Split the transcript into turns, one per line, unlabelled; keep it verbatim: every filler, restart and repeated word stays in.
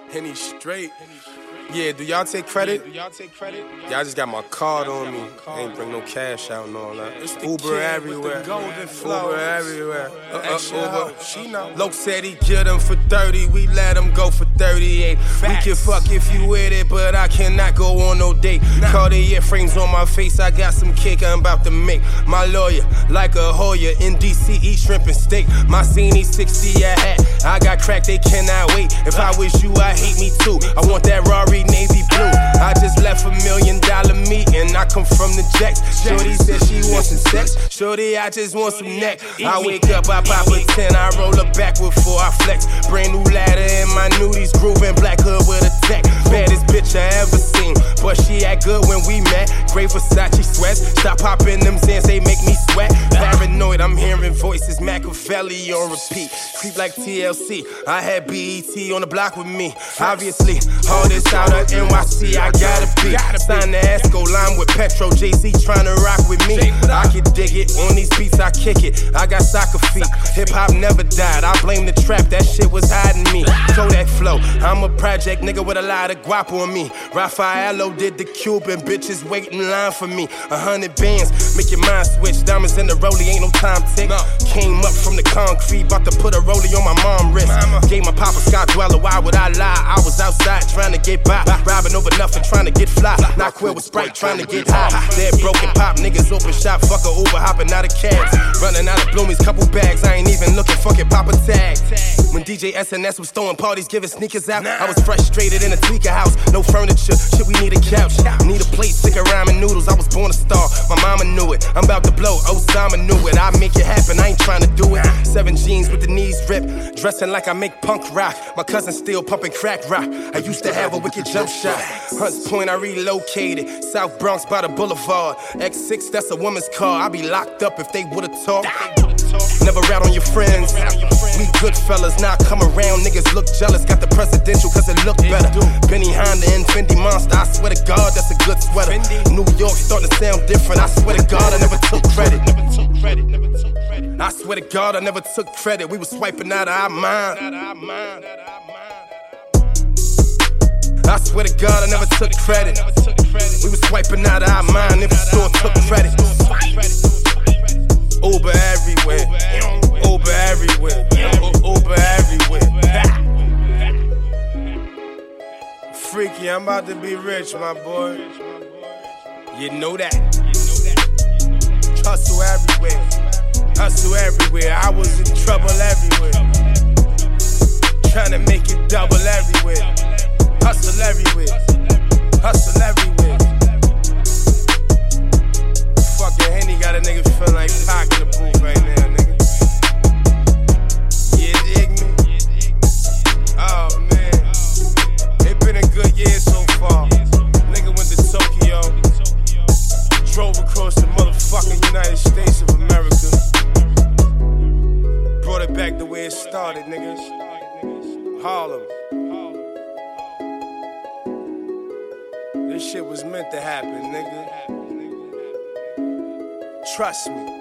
Henny straight. Yeah, do y'all take credit? Do y'all take credit? Y'all just got my card on me. Ain't bring no cash out and all that. It's Uber everywhere. Uber everywhere. Uh, uh, Uber. She know. Loke said he killed him for thirty. We let him go for thirty-eight. We can fuck if you with it, but I cannot go on no date. Cartier frames on my face. I got some cake I'm about to make. My lawyer, like a Hoya in D C, eat shrimp and steak. My Zini sixty a hat. I got crack, they cannot wait. If I was you, I hate me too. I want that Rari navy blue. I just left a million dollar meeting. I come from the jacks. Shorty said she wants some sex. Shorty, I just want some neck. I wake up, I pop a ten. I roll her backward before I flex. Brand new ladder in my nudies, grooving black hood with a tech. Baddest bitch I ever seen, but she act good when we met. Great Versace sweats. Stop popping them Zans, they make me sweat. Paranoid, I'm hearing voices. Machiavelli on repeat. Creep like T L C. I had B E T on the block with me. Obviously, all this out of N Y C, I gotta be. Sign the Esco line with Petro, J C tryna rock with me. I can dig it, on these beats I kick it. I got soccer feet, hip hop never died. I blame the trap, that shit was hiding me. Kodak flow, I'm a project nigga with a lot of guap on me. Raffaello did the Cuban, bitches wait in line for me. A hundred bands, make your mind switch. Diamonds in the rollie, ain't no time tick. Came up from the concrete, about to put a rollie on my mom's wrist. Gave my papa Scott Dweller, why would I lie? I was outside trying to get by, robbing over nothing, trying to get fly. Not quit with Sprite, trying to get high. Dead broken pop, niggas open shop, fuck a Uber, hopping out of cabs. Running out of Bloomies, couple bags, I ain't even looking, fuck it, pop a tag. When D J S N S was throwing parties, giving sneakers out, I was frustrated in a tweaker house. No furniture, shit, we need a couch. Need a plate, sick of ramen noodles, I was born a star, my mama knew it. I'm about to blow, Osama knew it. I make it happen, I ain't trying to do it. Seven jeans with the knees ripped, dressing like I make punk rock. My cousin still pumping crack rock. I used to have a wicked jump shot. Hunts Point, I relocated. South Bronx by the boulevard. X six, that's a woman's car. I'd be locked up if they would've talked. Never rat on your friends. We good fellas, now come around. Niggas look jealous. Got the presidential cause it look better. Benny Honda and Fendi Monster. I swear to God, that's a good sweater. New York starting to sound different. I swear to God, I never took credit. I swear to God, I never took credit. We was swiping out of our mind. I swear to God, I never took credit. We was swiping out of our mind. Never sure took credit. Uber everywhere. Uber everywhere. Uber everywhere. Freaky, I'm about to be rich, my boy. You know that. Hustle everywhere. Hustle everywhere. I was in trouble everywhere. Trying to make it double everywhere. Hustle everywhere. Hustle everywhere. Fucking Henny got a nigga feeling like Pac in the booth right now, nigga. Yeah, dig me? Oh, man. It been a good year so far. Nigga went to Tokyo. Drove across the motherfucking United States of America. Brought it back the way it started, niggas. Harlem. This shit was meant to happen, nigga. Trust me.